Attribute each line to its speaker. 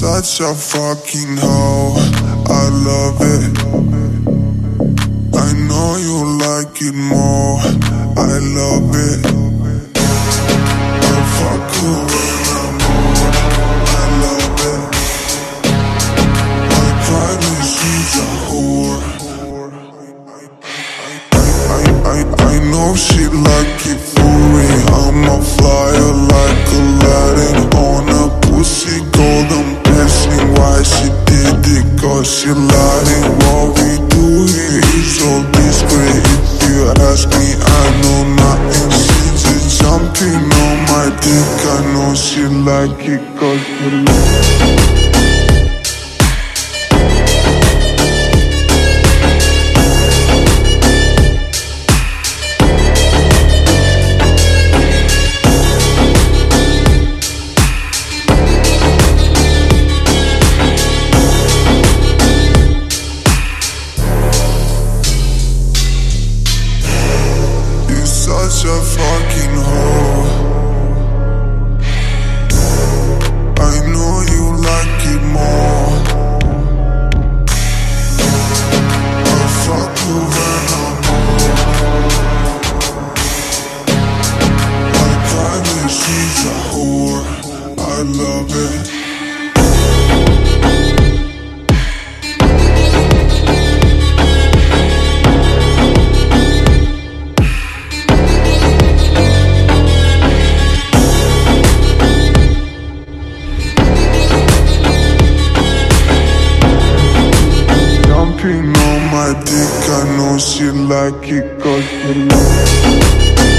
Speaker 1: such a fucking hoe, I love it. I know you like it more, I love it. I fuck you when I'm bored, I love it. My privacy's a whore. I know she like it for me. I'm a flyer like Aladdin on a pussy golden blessing. Why she did it? Cause she lied. What we do here is so discreet. If you ask me, I know nothing. She just jumping on my dick. I know she like it cause she like it. Such a fucking hoe. I know you like it more. I fuck you when I'm bored. My privacy's a whore, I love it. On my dick, I know she like it cause she like it.